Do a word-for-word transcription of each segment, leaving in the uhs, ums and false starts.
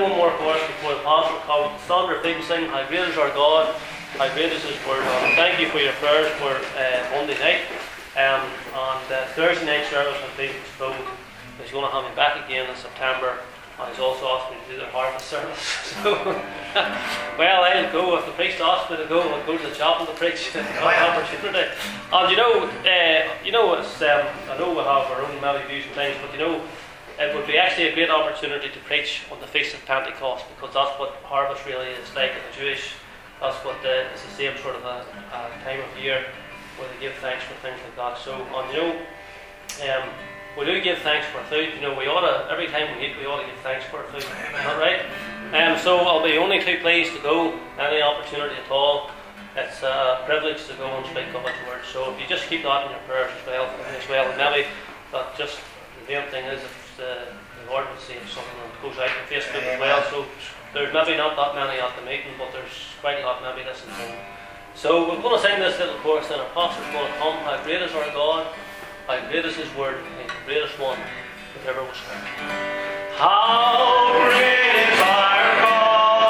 one more chorus before the pastor comes. Stand your feet and sing, How Great Is Our God, How Great Is His Word. And thank you for your prayers for uh, Monday night. Um, and uh, Thursday night service with Stephen Stone is going to have me back again in September. And he's also asked me to do the harvest service. So, well, I'll go. If the priest asks me to go, I'll go to the chapel to preach. It's an opportunity. And you know, uh, you know, it's, um, I know we have our own maybe views and things, but you know, it would be actually a great opportunity to preach on the Feast of Pentecost, because that's what harvest really is like in the Jewish. That's what the, it's the same sort of a, a time of year where they give thanks for things like that. So, and you know, um, we do give thanks for food. You know, we ought to, every time we eat, we ought to give thanks for food. Isn't that right? Um, so I'll be only too pleased to go any opportunity at all. It's a privilege to go and speak God's word. So if you just keep that in your prayers as well, as well, and maybe that just the main thing is if the, the Lord would say something that goes out on Facebook as well. So there's maybe not that many at the meeting, but there's quite a lot maybe listening to. So we're going to sing this little chorus, then our pastor's going to come. How great is our God, how great is His word, He's the greatest one that ever was heard. How great is our God.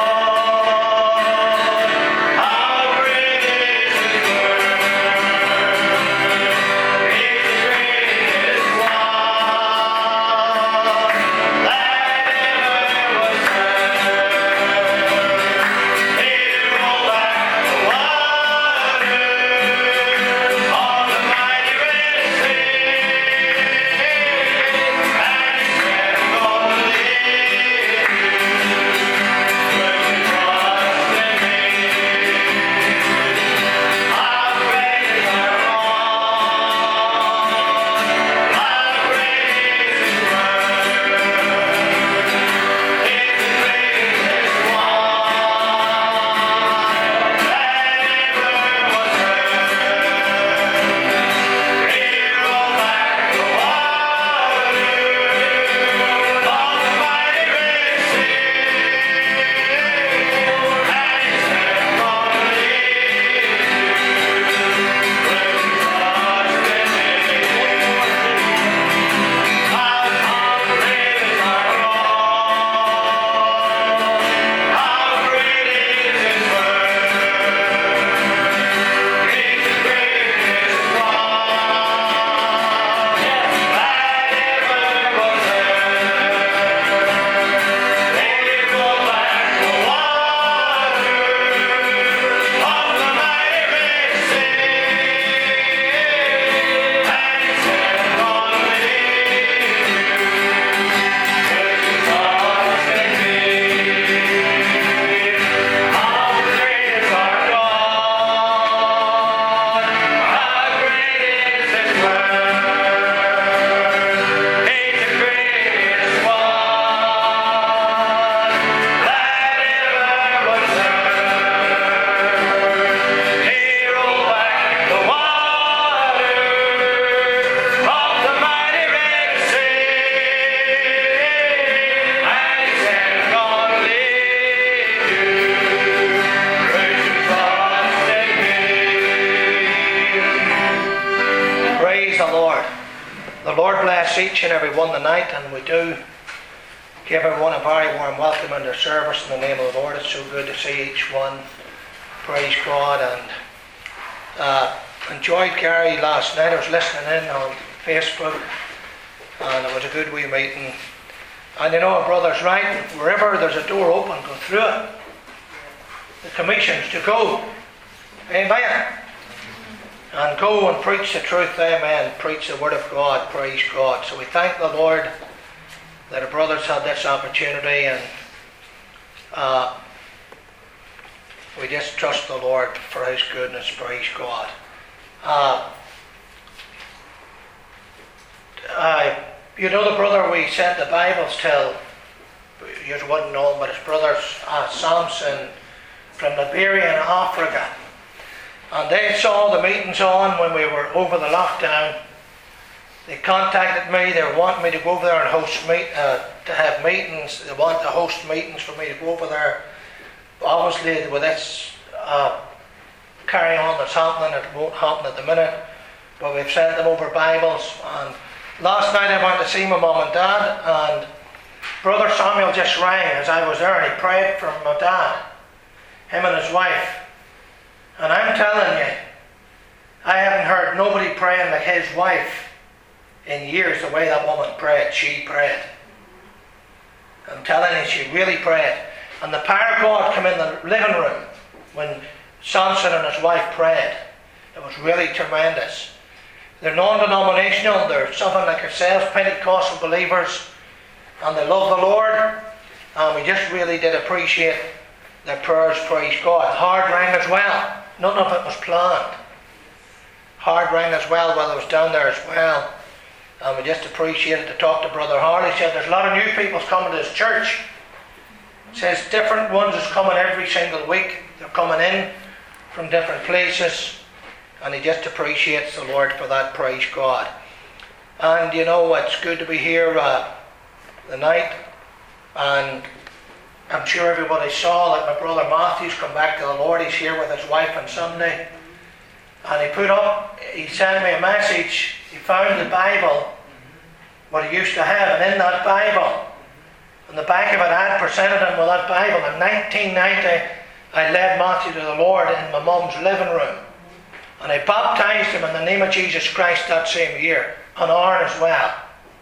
Each and every one tonight, and we do give everyone a very warm welcome in their service in the name of the Lord. It's so good to see each one. Praise God. And uh, enjoyed Gary last night. I was listening in on Facebook, and it was a good wee meeting. And you know, brother's right, wherever there's a door open, go through it. The commission's to go. Amen. And go and preach the truth, amen. Preach the word of God, praise God. So we thank the Lord that our brothers had this opportunity, and uh, we just trust the Lord for His goodness, praise God. Uh, uh, you know the brother we sent the Bibles to, you wouldn't know him, but his brother's uh, Samson from Liberia and Africa. And they saw the meetings on when we were over the lockdown. They contacted me. They wanted me to go over there and host meet, uh, to have meetings. They want to host meetings for me to go over there. Obviously, with this uh, carry on that's happening, it won't happen at the minute. But we've sent them over Bibles. And last night I went to see my mum and dad, and Brother Samuel just rang as I was there, and he prayed for my dad, him and his wife. And I'm telling you, I haven't heard nobody praying like his wife in years, the way that woman prayed. She prayed. I'm telling you, she really prayed. And the power of God came in the living room when Samson and his wife prayed. It was really tremendous. They're non-denominational. They're something like ourselves, Pentecostal believers, and they love the Lord. And we just really did appreciate their prayers, praise God. Hard rang as well. None of it was planned. Hard rang as well while I was down there as well. And we just appreciated to talk to Brother Harley. He said there's a lot of new people coming to his church. He says different ones is coming every single week. They're coming in from different places. And he just appreciates the Lord for that, praise God. And you know, it's good to be here uh, tonight. And I'm sure everybody saw that my brother Matthew's come back to the Lord. He's here with his wife on Sunday. And he put up, he sent me a message. He found the Bible, what he used to have. And in that Bible, on the back of it, I had presented him with that Bible. In nineteen ninety, I led Matthew to the Lord in my mum's living room. And I baptized him in the name of Jesus Christ that same year. And Aaron as well.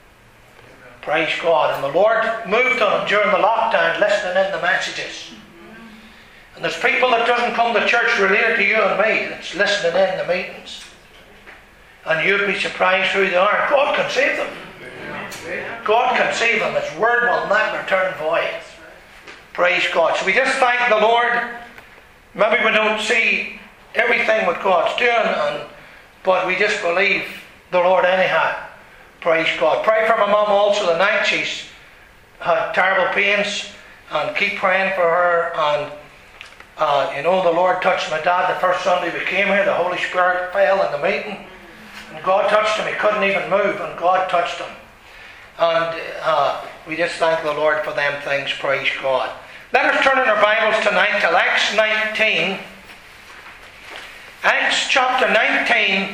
Praise God. And the Lord moved on him during the lockdown, listening in the messages. And there's people that doesn't come to church related to you and me that's listening in the meetings. And you'd be surprised who they are. God can save them. God can save them. His word will not return void. Praise God. So we just thank the Lord. Maybe we don't see everything what God's doing, and, but we just believe the Lord anyhow. Praise God. Pray for my mum also tonight. She's had terrible pains, and keep praying for her. And uh, you know, the Lord touched my dad the first Sunday we came here. The Holy Spirit fell in the meeting, and God touched him. He couldn't even move, and God touched him. And uh, we just thank the Lord for them things. Praise God. Let us turn in our Bibles tonight to Acts nineteen. Acts chapter nineteen,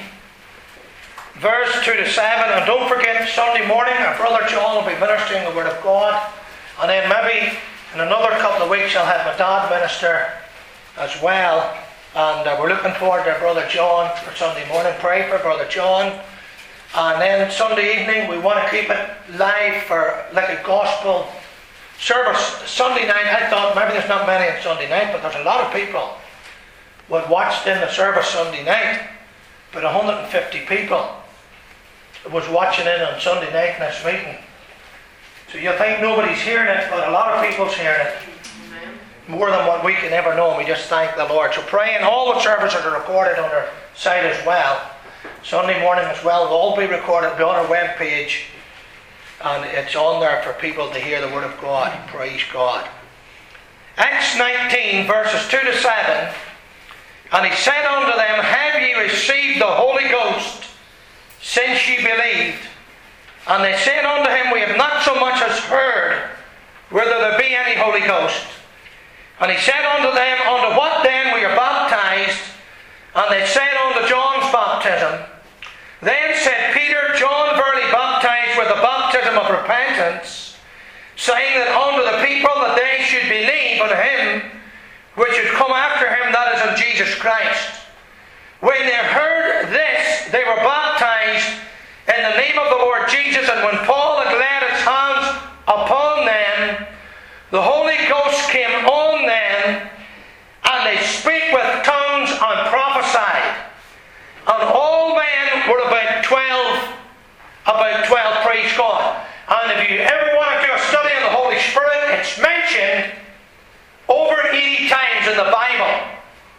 verse two to seven. And don't forget, Sunday morning our brother John will be ministering the Word of God. And then maybe in another couple of weeks I'll have my dad minister as well. And uh, we're looking forward to our brother John for Sunday morning. Pray for brother John. And then Sunday evening we want to keep it live for like a gospel service. Sunday night, I thought maybe there's not many on Sunday night, but there's a lot of people would watched in the service Sunday night. But one hundred fifty people was watching in on Sunday night in this meeting. So you think nobody's hearing it, but a lot of people's hearing it. More than what we can ever know, and we just thank the Lord. So praying, all the services are recorded on our site as well. Sunday morning as well will all be recorded. It'll be on our web page. And it's on there for people to hear the Word of God. Praise God. Acts nineteen, verses two to seven. And he said unto them, Have ye received the Holy Ghost since ye believed? And they said unto him, We have not so much as heard whether there be any Holy Ghost. And he said unto them, Unto what then we are baptized? And they said unto John's baptism. Then said Peter, John verily baptized with the baptism of repentance, saying that unto the people that they should believe on him which should come after him, that is on Jesus Christ. When they heard this, they were baptized in the name of the Lord Jesus. And when Paul had laid his hands upon them, the Holy Ghost came on them, and they spake with tongues and prophesied. And all men were about twelve, about twelve, praise God. And if you ever want to do a study on the Holy Spirit, it's mentioned over eighty times in the Bible.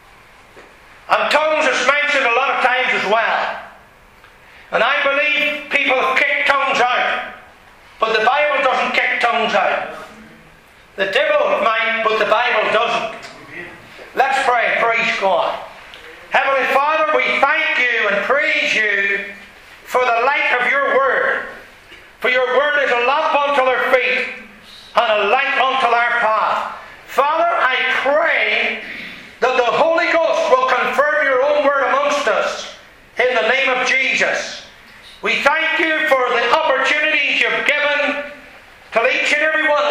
And tongues is mentioned a lot of times as well. And I believe people kick tongues out, but the Bible doesn't kick tongues out. The devil might, but the Bible doesn't. Let's pray. Praise God. Heavenly Father, we thank you and praise you for the light of your word. For your word is a lamp unto our feet and a light unto our path. Father, I pray that the Holy Ghost will confirm your own word amongst us in the name of Jesus. We thank you for the opportunities you've given to each and every one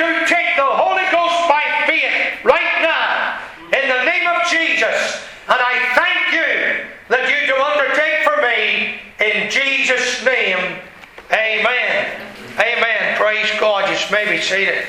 do take the Holy Ghost by faith right now in the name of Jesus. And I thank you that you do undertake for me in Jesus' name. Amen. Amen. Praise God. You may be seated.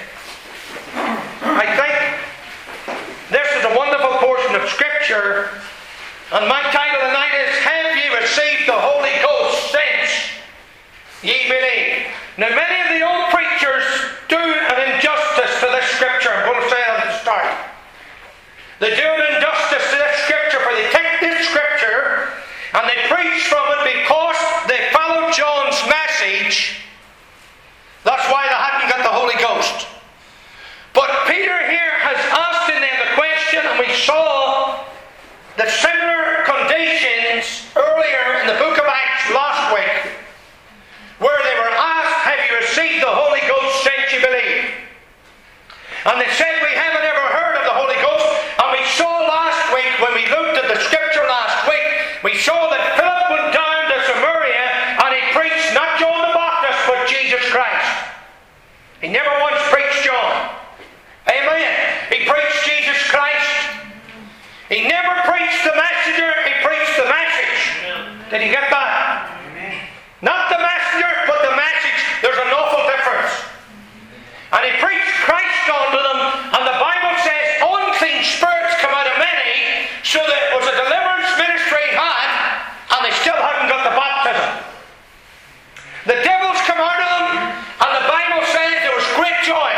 I think this is a wonderful portion of Scripture. And my title tonight is, Have Ye Received the Holy Ghost Since Ye Believe? Now many of the old preachers do an injustice to this Scripture. I'm going to say that at the start. They do an injustice to this Scripture, for they take this Scripture and they preach from it because they followed John's message. That's why they hadn't got the Holy Ghost. But Peter here has asked in them the question, and we saw the similar conditions earlier in the book of Acts last week, where they were asked, Have you received the Holy Ghost since you believe? And they said, We haven't ever heard of the Holy Ghost. And we saw last week, when we looked at the Scripture last week, we saw that Philip went down to Samaria and he preached not John the Baptist, but Jesus Christ. He never once preached John. Amen. He preached Jesus Christ. He never preached the messenger, he preached the message. Did you get that? Not the messenger, but the message. There's an awful difference. And he preached Christ unto them, and the Bible says unclean spirits come out of many, so that it was a deliverance ministry he had, and they still hadn't got the baptism. The devils come out of them, and the Bible says there was great joy.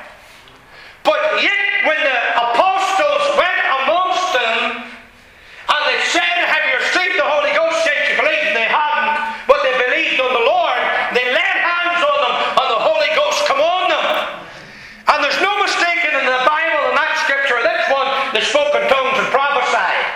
But yet when the apostles went amongst them, and they said, Have you received the Holy Ghost since you believed? And they hadn't, but they believed on the Lord. They laid hands on them, and the Holy Ghost come on them. And there's no mistaking in the Bible, in that Scripture, this one, they spoke in tongues and prophesied.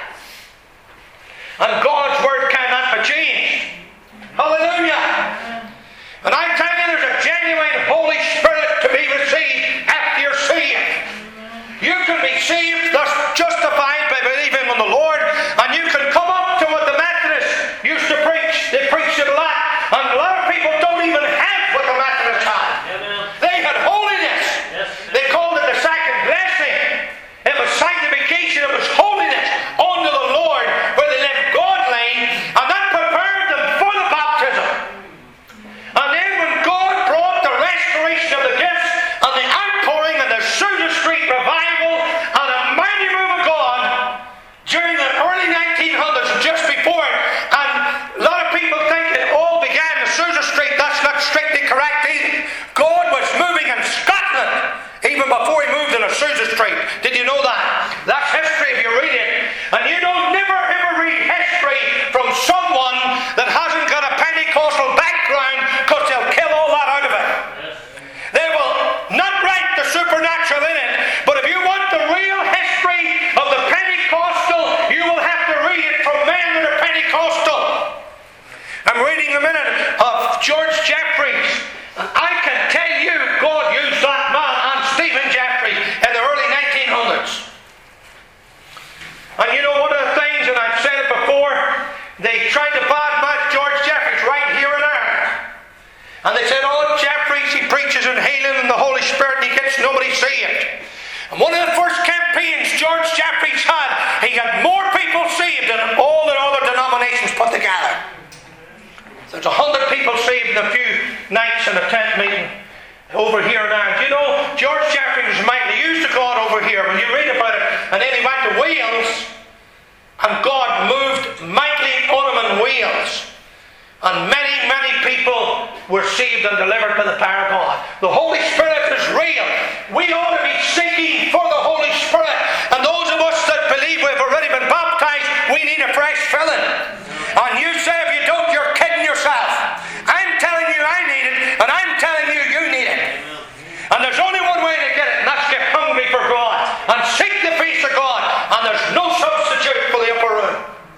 And God's Word cannot be changed. Hallelujah. And I tell you, there's a genuine Holy Spirit to be received after you're saved. You can be saved, thus justified by believing on the Lord, and you can come up to what the Methodists used to preach. They preached it a lot, and a lot of people don't even have what the Methodists had. Amen. They had holiness. Yes. They called it the second blessing. It was sanctification, it was holiness unto the Lord, where they lived godly, and that prepared them for the baptism. And then when God brought the restoration of the gifts and the outpouring and the Azusa Street revival and a mighty move of God during the early nineteen hundreds and just before it, and a lot of people think it all began in Azusa Street. That's not strictly correct either. God was moving in Scotland even before he moved in Azusa Street. Did you know that? That's history if you read it. And you don't never ever read history from someone that hasn't got a Pentecostal background, because they'll kill all that out of it. They will not write the supernatural in it, but if you want the real history of the Pentecostal, you will have to read it from men that are Pentecostal. I'm reading a minute of George Jeffreys, and I can tell you God used that man and Stephen Jeffreys in the early nineteen hundreds. And you know, one of the things, and I've said it before, they tried to badmouth George Jeffreys right here and there. And they said, Oh, Jeffreys, he preaches in healing and the Holy Spirit, and he gets nobody saved. And one of the first campaigns George Jeffreys had, he had more people saved than all the other denominations put together. There's a hundred people saved in a few nights in a tent meeting over here now. Do you know, George Jeffreys was mightily used to God over here. When you read about it, and then he went to Wales, and God moved mightily on him in Wales. And many, many people were saved and delivered by the power of God. The Holy Spirit is real. We ought to be seeking for the Holy Spirit. And those of us that believe we've already been baptized, we need a fresh filling. And you say if you don't, you're kidding yourself. I'm telling you I need it, and I'm telling you you need it. And there's only one way to get it, and that's get hungry for God. And seek the face of God. And there's no substitute for the upper room.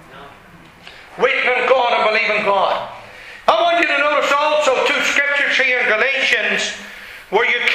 Waiting on God and believing God. I want you to notice also two scriptures here in Galatians where you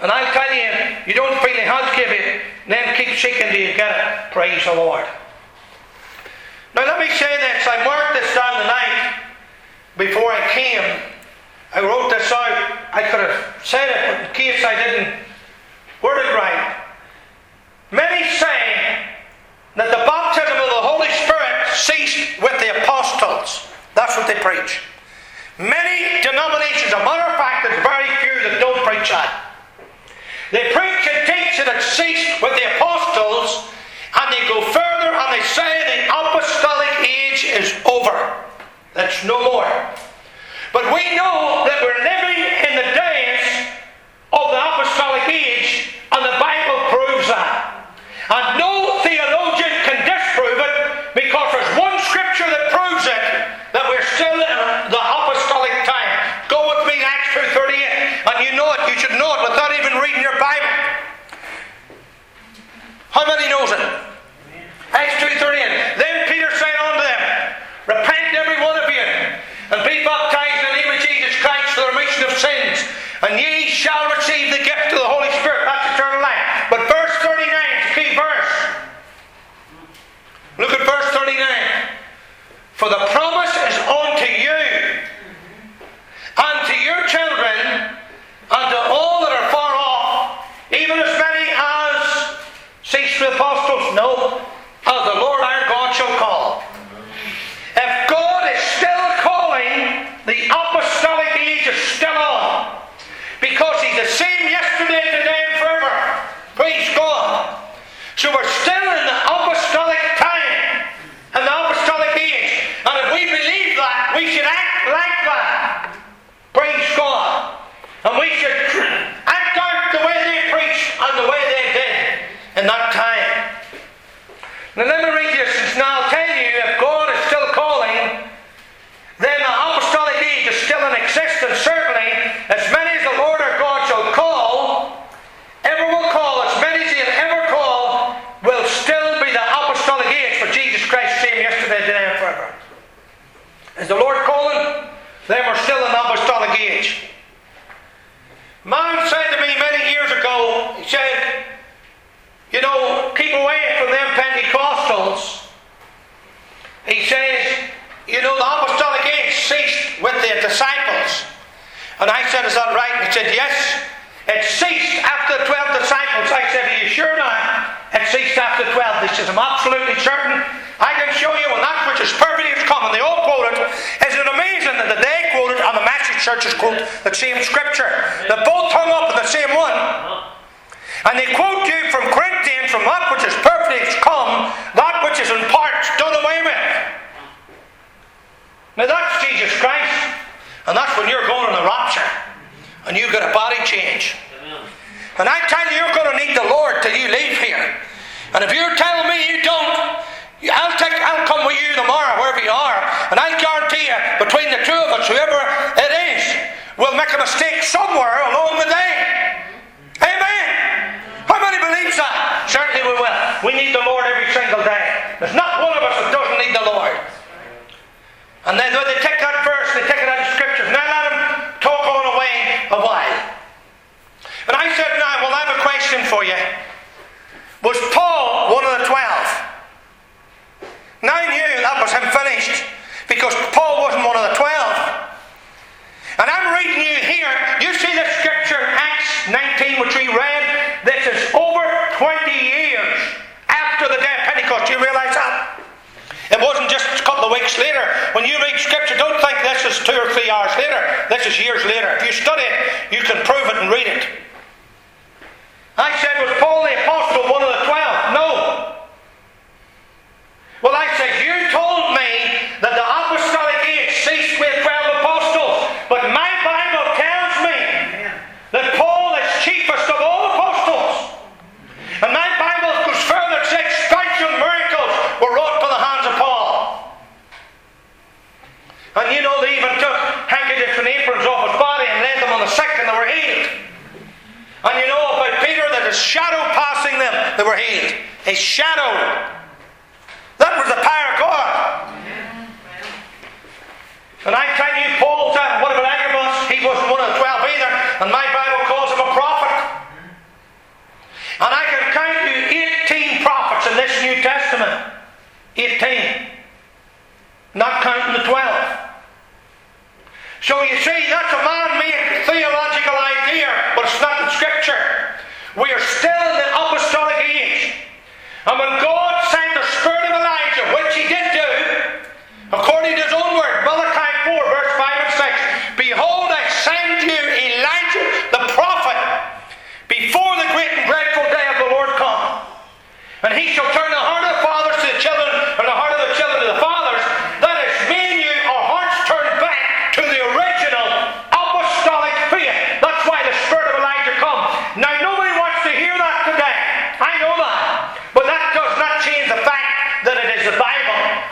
And I'll tell you, you don't feel He has given it, then keep seeking till you get it. Praise the Lord. Now let me say this. I marked this down tonight before I came. I wrote this out. I could have said it, but in case I didn't word it right. Many say that the baptism of the Holy Spirit ceased with the apostles. That's what they preach. Many denominations, a matter of fact, there's very few that don't preach that. They preach and teach that it ceased with the apostles, and they go further and they say the apostolic age is over. That's no more. But we know that we're living in the days of the apostolic age, and the Bible proves that. And no theologian can disprove it, because there's one scripture that proves it, that we're still in the apostolic time. Go with me, Acts two thirty-eight, and you know it, you should know it without even reading your Bible. How many knows it? Acts two thirty-eight. Then Peter said unto them, Repent every one of you, and be baptized in the name of Jesus Christ for the remission of sins, and ye shall receive the gift of the Holy Spirit. That's eternal life. But verse thirty-nine is the key verse. Look at verse thirty-nine. For the promise is unto you, and to your children, and to all that are far off, even as many as cease the apostles, no, as the Lord our God shall call. If God is still calling, the apostolic age is still on. Because He's the same yesterday, today, and forever. Praise God. So we're still in the apostolic time, and the apostolic age. And if we believe that, we should act like that. Praise God. And we should act out the way they preached and the way they did in that time. Now let me read this. Now I'll tell you, if God is still calling, then the apostolic age is still in existence. Certainly, as many as the Lord our God shall call, ever will call, as many as He'll ever call, will still be the apostolic age. For Jesus Christ same yesterday, today, and forever. Is the Lord calling? Then we're still in the apostolic age. Man said to me many years ago, he said, you know, keep away from them Pentecostals. He says, you know, the apostolic age ceased with the disciples. And I said, is that right? And he said, yes, it ceased after the twelve disciples. I said, are you sure now? It ceased after twelve. He says, I'm absolutely certain. I can show you when that which is perfect is come. And they all quoted. Isn't it amazing that they quoted and the Message churches quote the same scripture? They both hung up in the same one. And they quote you from Corinthians, from that which is perfect is come, that which is in parts done away with. Now that's Jesus Christ. And that's when you're going on the rapture. And you get a body change. And I tell you, you're going to need the Lord till you leave here. And if you're telling me you don't, I'll take, I'll come with you tomorrow, wherever you are. And I guarantee you, between the two of us, whoever it is, we'll make a mistake somewhere along the day. Amen. How many believes that? Certainly we will. We need the Lord every single day. There's not one of us that doesn't need the Lord. And then when they take that verse, they take it out of Scriptures. Now let them talk on away a while. And I said, now, well, I have a question for you. Was Paul one of the twelve? Now I knew that was him finished, because Paul wasn't one of the twelve. And I'm reading you here. You see this scripture, Acts nineteen, which we read. This is over twenty years after the day of Pentecost. Do you realise that? It wasn't just a couple of weeks later. When you read scripture, don't think this is two or three hours later. This is years later. If you study it, you can prove it and read it. I said, was Paul the Apostle one of the twelve? No. Well, I said, you told me that the apostolic age ceased with twelve apostles. But my Bible tells me that Paul is chiefest of all apostles. And my Bible goes further and says special miracles were wrought by the hands of Paul. And you know, they even took handkerchiefs and aprons off his body and laid them on the sick, and they were healed. And you know about Peter, that his shadow passing them, they were healed. His shadow. That was the power of God. And I tell you, Paul said, what about Agabus? He wasn't one of the twelve either. And my Bible calls him a prophet.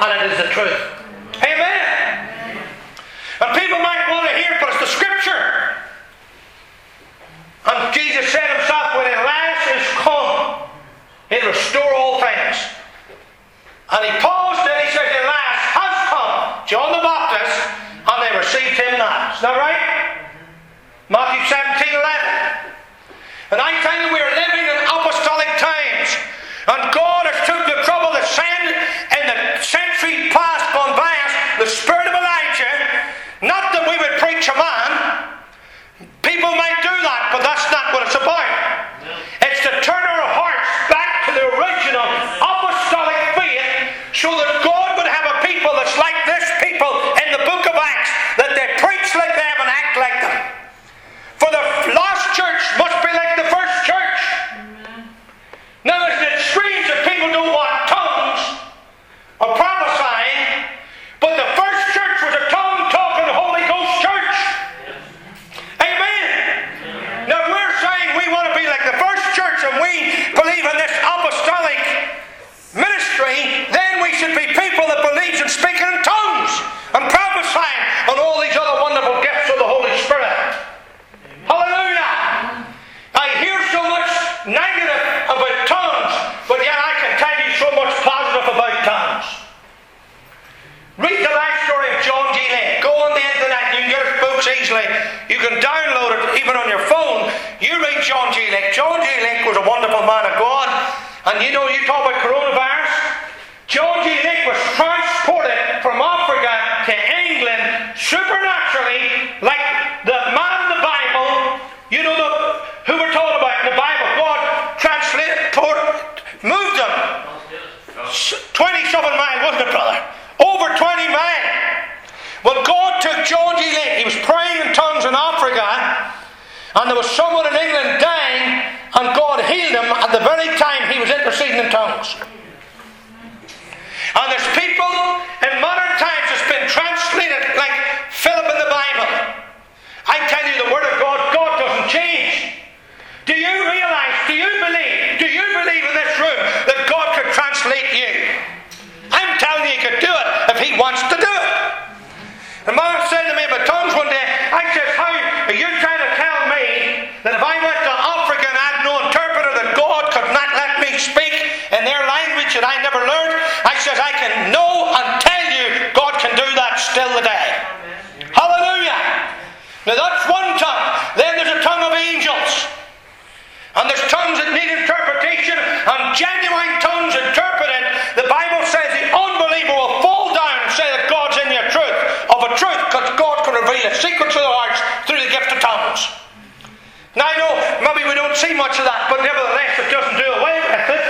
and it is the truth. Amen. And people might want to hear it, but it's the Scripture. And Jesus said himself, when Elias is come, he'll restore all things. And he paused and he said, Elias has come, John the Baptist, and they received him not. Isn't that right? Matthew seventeen eleven. And I tell you, we are living in apostolic times. And God has took the trouble to send in the century past gone by us the spirit of Elijah. Not that we would preach a man. People might do that, but that's not what it's about. It's to turn our hearts back to the original apostolic faith so that God would have a people that's like this people in the book of Acts, that they preach like them and act like them. For the last church must be like the first church. Now, isn't it strange that people don't want tongues or prophesying, but the first church was a tongue-talking Holy Ghost church. Amen. Now, we're saying we want to be like the first church and we believe in this apostolic ministry, then we should be people that believes in speaking in tongues and prophesying and all these other wonderful gifts of the Holy Spirit. Hallelujah! I hear so much negative about tongues, but yet I can tell you so much positive about tongues. Read the life story of John G. Lake. Go on the internet, you can get his books easily. You can download it even on your phone. You read John G. Lake. John G. Lake was a wonderful man of God. And you know, you talk about coronavirus. John G. Lake was transported from Africa to England supernaturally, like the man in the Bible, you know, the, who we're talking about in the Bible. God translated, moved him twenty-seven miles, wasn't it, brother? Over twenty miles. Well, God took John G. Lake. He was praying in tongues in Africa, and there was someone in England dying, and God healed him at the very time he was interceding in tongues. And there's people in modern times that's been translated like Philip in the Bible. I tell you, the Word of God, God doesn't change. Do you realize, do you believe, do you believe in this room that God could translate you? I'm telling you, He could do it if He wants to do it. And Mom said to me about tongues one day, I said, how are you trying to tell me that if I went to Africa and I had no interpreter, that God could not let me speak in their language that I never learned? I said, I can know and tell you God can do that still today. Hallelujah. Now that's one tongue. Then there's a tongue of angels. And there's tongues that need interpretation, and genuine tongues interpreted. The Bible says the unbeliever will fall down and say that God's in your truth, of a truth, because God can reveal the secrets of the hearts through the gift of tongues. Now I know maybe we don't see much of that, but nevertheless it doesn't do away with it.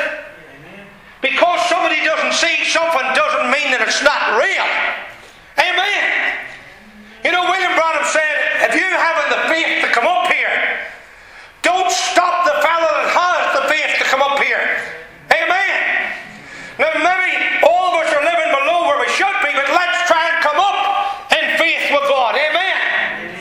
Because somebody doesn't see something doesn't mean that it's not real. Amen. You know, William Branham said, if you haven't the faith to come up here, don't stop the fellow that has the faith to come up here. Amen. Now maybe all of us are living below where we should be, but let's try and come up in faith with God. Amen.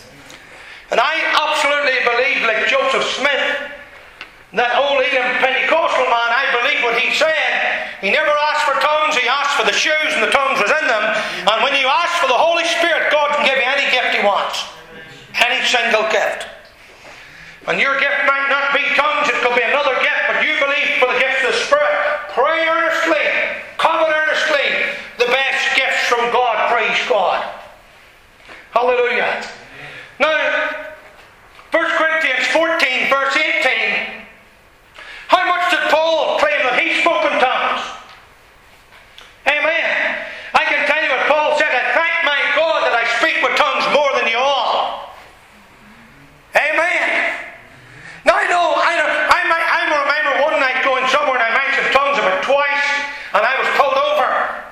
And I absolutely believe, like Joseph Smith, that old Edom Pentecostal man, I believe what he said. He never asked for tongues, he asked for the shoes, and the tongues was in them. And when you ask for the Holy Spirit, God can give you any gift He wants. Any single gift. And your gift might not be tongues, it could be another gift, but you believe for the gifts of the Spirit. Pray earnestly, covet earnestly the best gifts from God, praise God. Hallelujah. Now, First Corinthians fourteen, verse eighteen. How much did Paul claim that he spoke in tongues? Amen. I can tell you what Paul said. I thank my God that I speak with tongues more than you all. Amen. Now I know, I know, I, might, I remember one night going somewhere and I mentioned tongues about twice, and I was pulled over.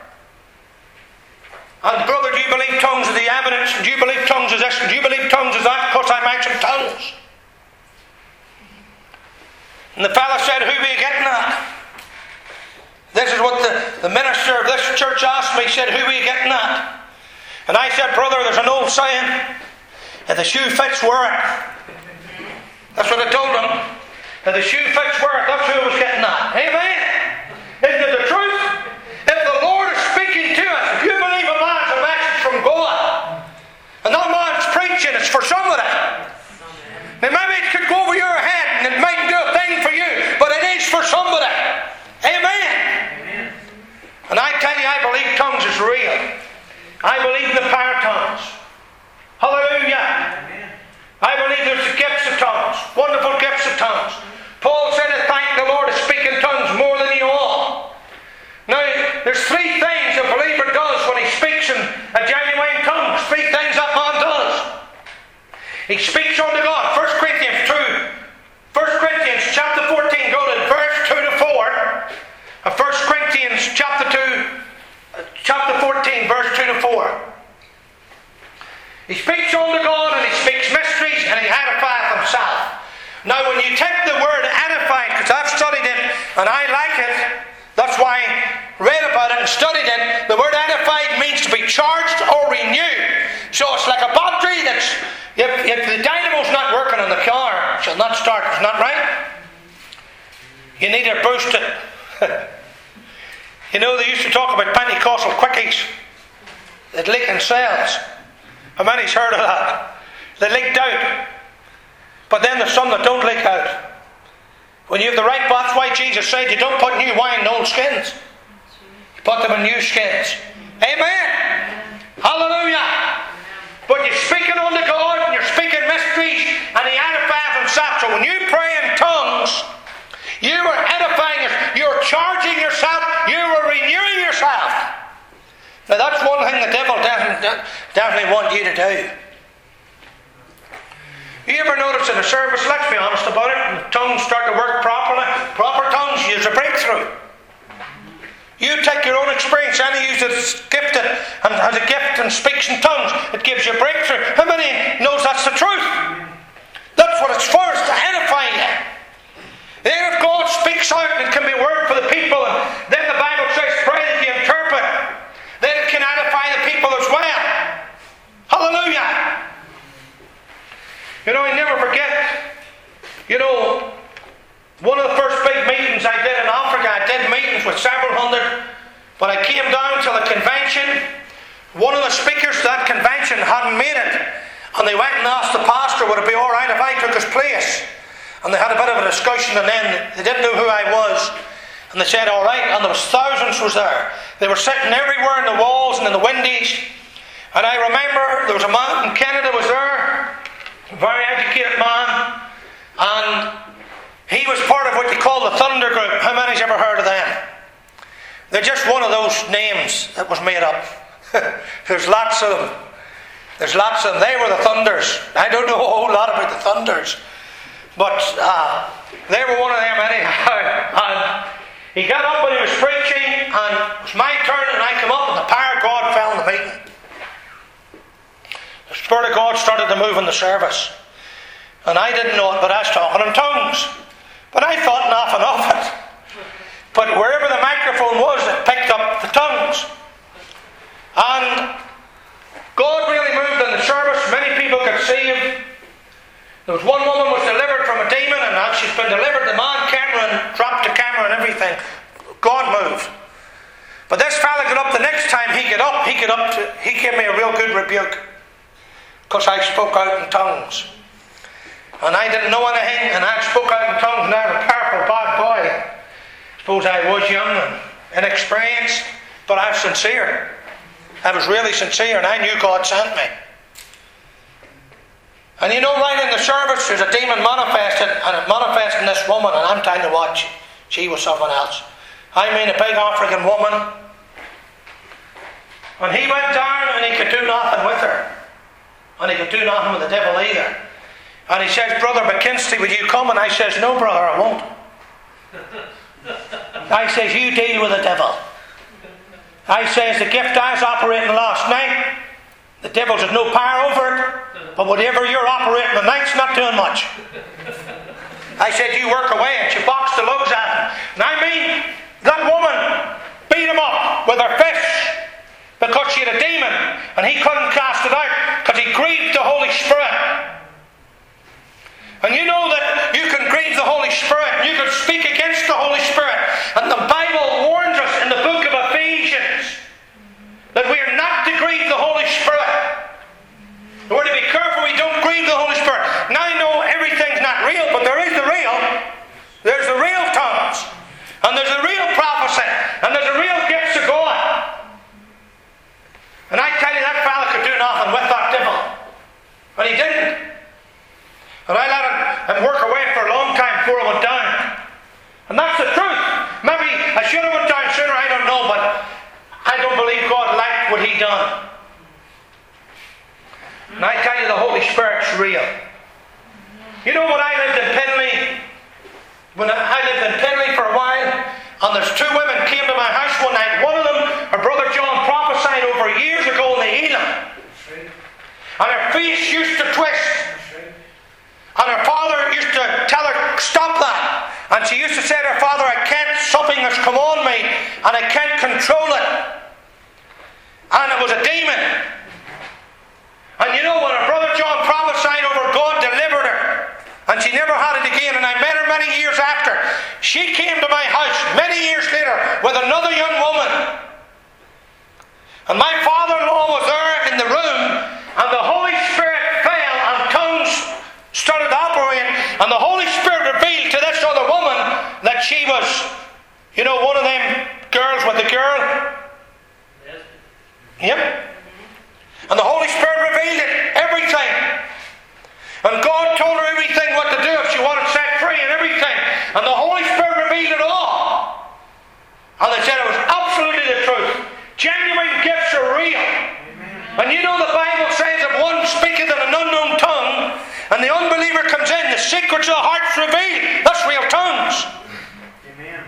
And brother, do you believe tongues is the evidence? Do you believe tongues is this? Do you believe tongues is that? Because I mentioned tongues. And the fellow said, who were you getting at? This is what the, the minister of this church asked me. He said, who were you getting at? And I said, brother, there's an old saying, if the shoe fits, wear it. That's what I told him. If the shoe fits, wear it. That's who I was getting at. Amen. Isn't it the truth? If the Lord is speaking Now, when you take the word edified, because I've studied it and I like it, that's why I read about it and studied it. The word edified means to be charged or renewed. So it's like a battery that's, if, if the dynamo's not working on the car, it shall not start. It's not right. You need to boost it. You know, they used to talk about Pentecostal quickies that leak in cells. How many's heard of that? They leaked out. But then there's some that don't leak out. When you have the right bath, why Jesus said you don't put new wine in old skins. You put them in new skins. Amen. Hallelujah. But you're speaking unto God and you're speaking mysteries and He edifies Himself. So when you pray in tongues, you are edifying yourself. You're charging yourself. You are renewing yourself. Now that's one thing the devil doesn't definitely want you to do. You ever notice in a service, let's be honest about it, when tongues start to work properly, proper tongues use a breakthrough. You take your own experience, and he uses a gift and has a gift and speaks in tongues. It gives you a breakthrough. How many knows that's the truth? That's what it's for, it's to edify you. Then if God speaks out, it can be a word for the people, and then the Bible says, pray that you interpret. Then it can edify the people as well. Hallelujah. You know, I never forget, you know, one of the first big meetings I did in Africa, I did meetings with several hundred, but I came down to the convention. One of the speakers to that convention hadn't made it, and they went and asked the pastor, would it be alright if I took his place? And they had a bit of a discussion, and then they didn't know who I was, and they said alright, and there was thousands was there. They were sitting everywhere in the walls and in the windies, and I remember there was a man in Canada was there, a very educated man, and he was part of what you call the Thunder Group. How many's ever heard of them? They're just one of those names that was made up. There's lots of them. There's lots of them. They were the Thunders. I don't know a whole lot about the Thunders, but uh, they were one of them anyhow. And he got up when he was preaching, and it was my turn, and I come up, and the power of God fell in the meeting. The Spirit of God started to move in the service. And I didn't know it, but I was talking in tongues. But I thought nothing of it. But wherever the microphone was, it picked up the tongues. And God really moved in the service. Many people got saved. There was one woman was delivered from a demon, and now she's been delivered. The man came and dropped the camera and everything. God moved. But this fella got up the next time he got up, he got up to, he gave me a real good rebuke. Because I spoke out in tongues. And I didn't know anything, and I spoke out in tongues, and I was a powerful bad boy. I suppose I was young and inexperienced, but I was sincere. I was really sincere, and I knew God sent me. And you know, right in the service, there's a demon manifested, and it manifested in this woman, and I'm telling you what, she was someone else. I mean, a big African woman. And he went down, and he could do nothing with her. And he could do nothing with the devil either. And he says, Brother McKinsey, would you come? And I says, no, brother, I won't. I says, you deal with the devil. I says, the gift I was operating last night, the devil's has no power over it, but whatever you're operating tonight's not doing much. I said, you work away, and she boxed the loads at him. And I mean, that woman beat him up with her fists because she had a demon, and he couldn't cast it out because he grieved the Holy Spirit. And you know that you can grieve the Holy Spirit, you can speak against the Holy Spirit. And the Bible warns us in the book of Ephesians that we are not to grieve the Holy Spirit. We're to be careful we don't grieve the Holy Spirit. Now I know everything's not real, but there is the real. There's the real tongues. And there's the real prophecy. And there's the real gifts of God. And I tell you, that fella could do nothing with that devil. And he didn't. And I let him, him work away for a long time before I went down. And that's the truth. Maybe I should have went down sooner, I don't know, but I don't believe God liked what he done. And I tell you, the Holy Spirit's real. You know when I lived in Pinley, when I lived in Pinley for a while, and there's two women came to my house one night. One of them, her brother John prophesied over years ago in the healing. And her face used to twist. And her father used to tell her And she used to say to her father, I can't, something has come on me and I can't control it. And it was a demon. And you know, when her brother John prophesied over, God delivered her. And she never had it again. And I met her many years after. She came to my house many years later with another young woman. And my father-in-law was there in the room, and the Holy Spirit fell and tongues started operating, and the Holy Spirit revealed to this other woman that she was, you know, one of them girls with the girl. Yes. Yep. And the Holy Spirit revealed it, everything. And God told her everything what to do if she wanted set free and everything. And the Holy Spirit revealed it all. And they said it was absolutely the truth. Genuine gifts are real. Amen. And you know the Bible says if one speaketh in an unknown tongue and the unbeliever comes in, the secrets of the heart's revealed. That's real tongues. Amen.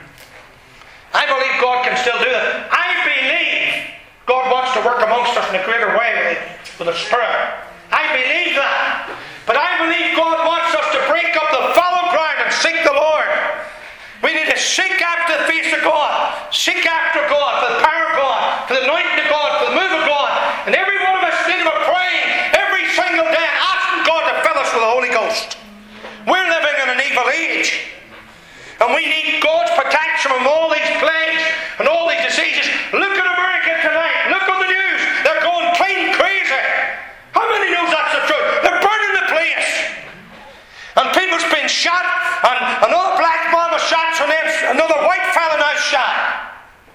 I believe God can still do that. I believe God wants to work amongst us in a greater way with the Spirit. I believe that. But I believe God wants us to break up the fallow ground and seek the Lord. We need to seek after the face of God. Seek after God, for the power of God, for the anointing of God, for the move of God. And every one of us need to be praying every single day and asking God to fill us with the Holy Ghost. We're living in an evil age. And we need God's protection from all these plagues and all these diseases. Look at America tonight. Look on the news. They're going clean crazy. How many knows that's the truth? They're burning the place. And people's been shot, and another black man was shot, and then another white fella now shot.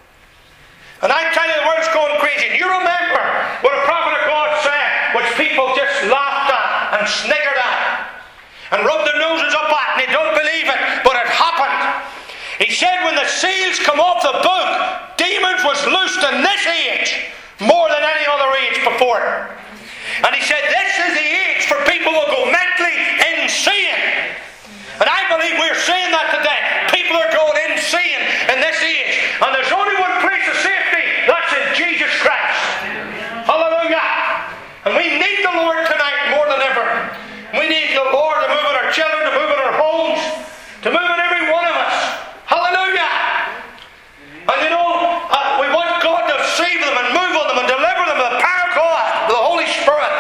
And I tell you, the world's going crazy. And you remember what a prophet of God said, which people just laughed at and sniggered at and rubbed their noses up at, and they don't believe it, but it happened. He said when the seals come off the book, demons was loosed in this age more than any other age before it. And he said this is the age for people who go mentally insane. And I believe we're seeing that today. People are going insane in this age. And there's only one place of safety. That's in Jesus Christ. Hallelujah. And we need the Lord tonight more than ever. We need the Lord to move in our children, to move in our homes, to move in every one of us. Hallelujah. And you know, uh, we want God to save them and move on them and deliver them with the power of God, with the Holy Spirit.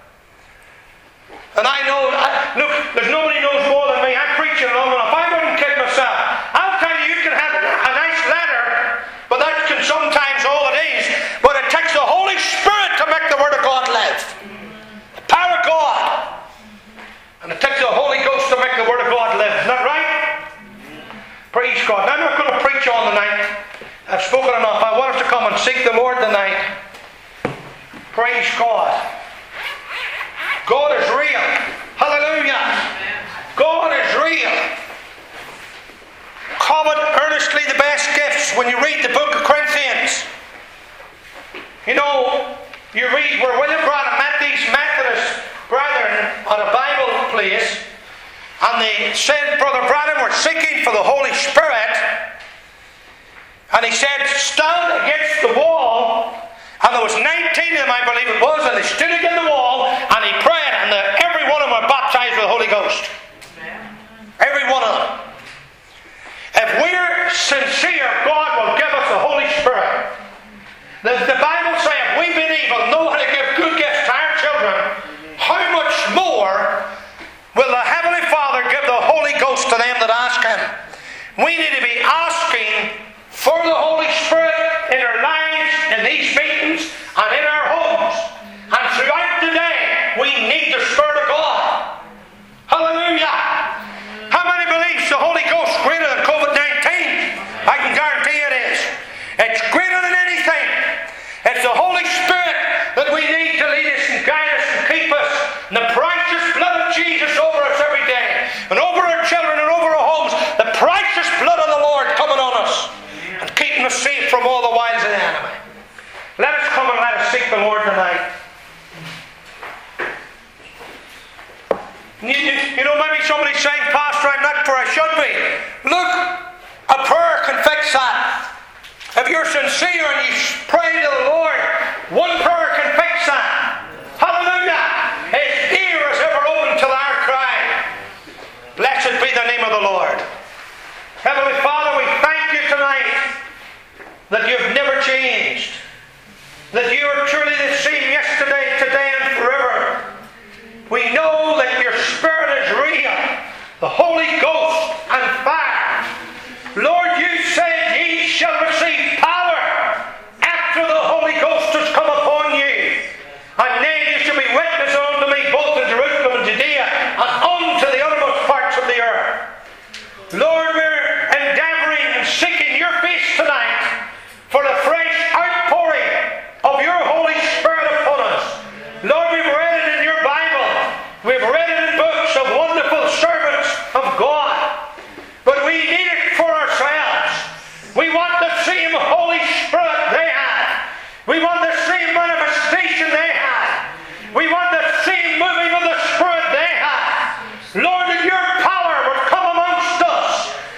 And I know, I, look, there's nobody knows more than me. I'm preaching long enough. I wouldn't kid myself. I'll tell you, you can have a nice letter, but that can sometimes all it is. But it takes the Holy Spirit to make the Word of God live. The power of God. And it takes the Holy Ghost to make the Word of God live. Isn't that right? Praise God. Now, I'm not going to preach on tonight. I've spoken enough. I want us to come and seek the Lord tonight. Praise God. God is real. Hallelujah. God is real. Covet earnestly the best gifts. When you read the book of Corinthians, you know, you read where William Branham met these Methodist brethren at a Bible place, and they said, Brother Branham, we're seeking for the Holy Spirit. And he said, stand against the wall. And there was nineteen of them, I believe it was, and they stood against the wall, and he prayed, and the, every one of them were baptized with the Holy Ghost. Every one of them. If we're sincere, God will give us the Holy Spirit. The, the Bible says, if we believe and know how to give good gifts to our children, how much more will the Heavenly Father give the Holy Ghost to them that ask Him? We need to be asking for the Holy Spirit in our lives, in these meetings, and in our homes. And throughout the day, we need the Spirit of God. Hallelujah. How many believes the Holy Ghost is greater than COVID nineteen? I can guarantee it is. It's greater than anything. It's the Holy Spirit that we need to lead us and guide us and keep us. And the precious blood of Jesus over us every day. And over our children and over our homes. The precious blood of the Lord coming on us. And keeping us safe from all the wiles of the enemy. Let us come and let us seek the Lord tonight. You, you, you know, maybe somebody's saying, Pastor, I'm not where I should be. Look, a prayer can fix that. If you're sincere and you pray to the Lord, one prayer can fix that. Hallelujah. His ear is ever open to our cry. Blessed be the name of the Lord. Lord, we're endeavoring and seeking your face tonight for the fresh outpouring of your Holy Spirit upon us. Lord, we've read it in your Bible. We've read it in books of wonderful servants of God. But we need it for ourselves. We want the same Holy Spirit they had. We want the same manifestation they had. We want the same moving of the Spirit they had. Lord, that your power would come amongst us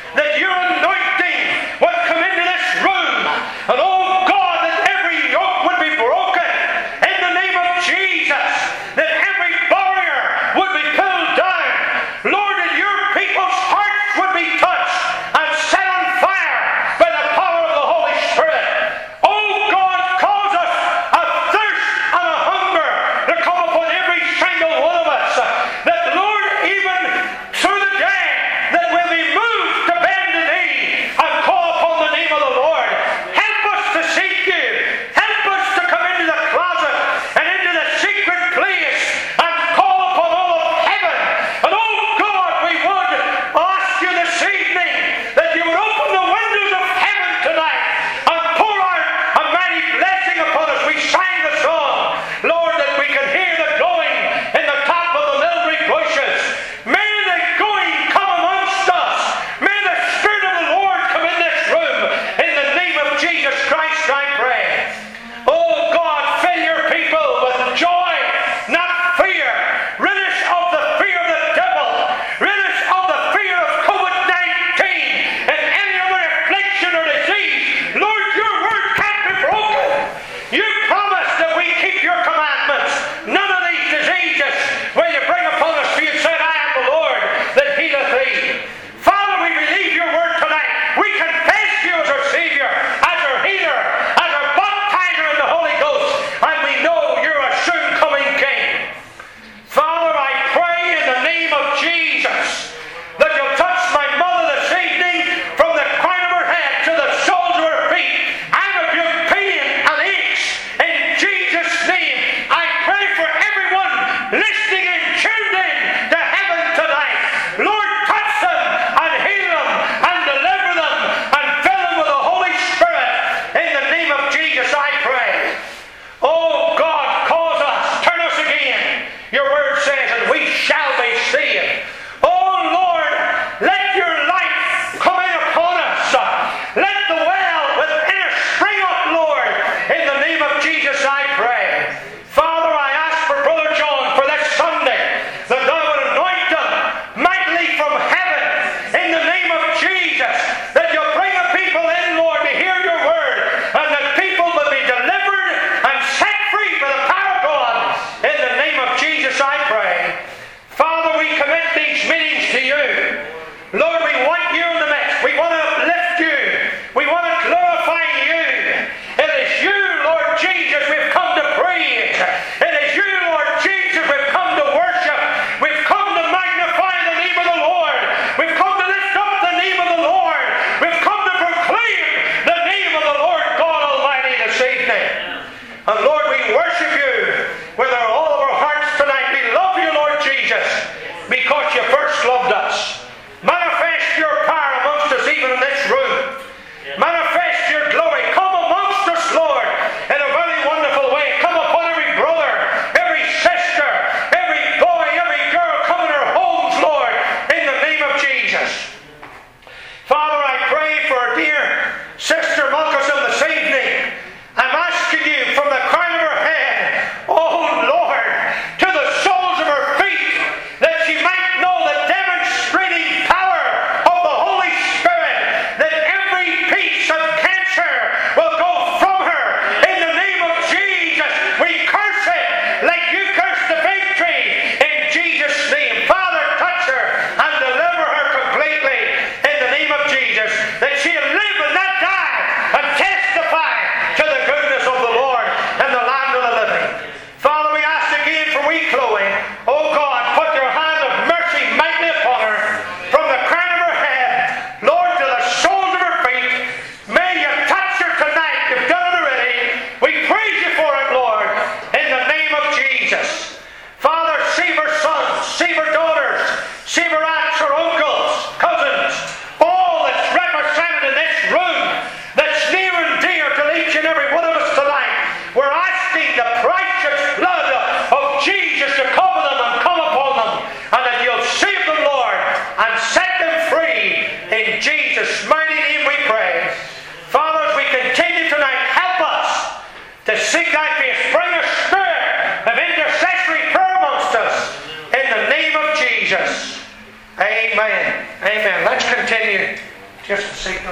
In Jesus' mighty name we pray. Father, as we continue tonight, help us to seek thy face. Bring a spirit of intercessory prayer amongst us. In the name of Jesus. Amen. Amen. Let's continue just to seek